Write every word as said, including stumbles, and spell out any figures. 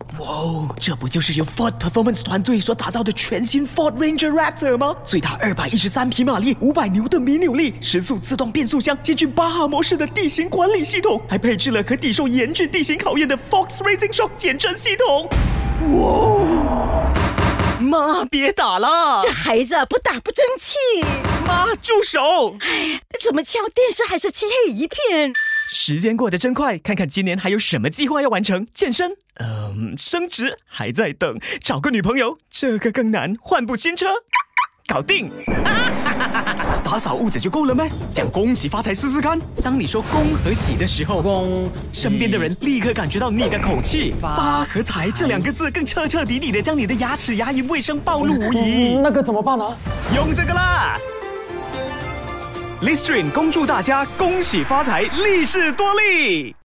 哇哦，这不就是由 Ford Performance 团队所打造的全新 Ford Ranger Raptor 吗？最大二百一十三匹马力，五百牛的米扭力，时速自动变速箱，兼具巴哈模式的地形管理系统，还配置了可抵受严峻地形考验的 Fox Racing Shock 减震系统。哇哦！妈，别打了！ 这孩子不打不争气。 妈，住手！ 哎，怎么敲电视还是漆黑一片？ 时间过得真快，看看今年还有什么计划要完成？健身，嗯，升职还在等，找个女朋友这个更难，换部新车，搞定。打扫屋子就够了吗？讲恭喜发财试试看。当你说恭和喜的时候， 恭， 身边的人立刻感觉到你的口气。发和财这两个字更彻彻底底的将你的牙齿牙龈卫生暴露无遗。 那个怎么办呢？ 用这个啦。Listerine 恭祝大家恭喜发财，利是多利。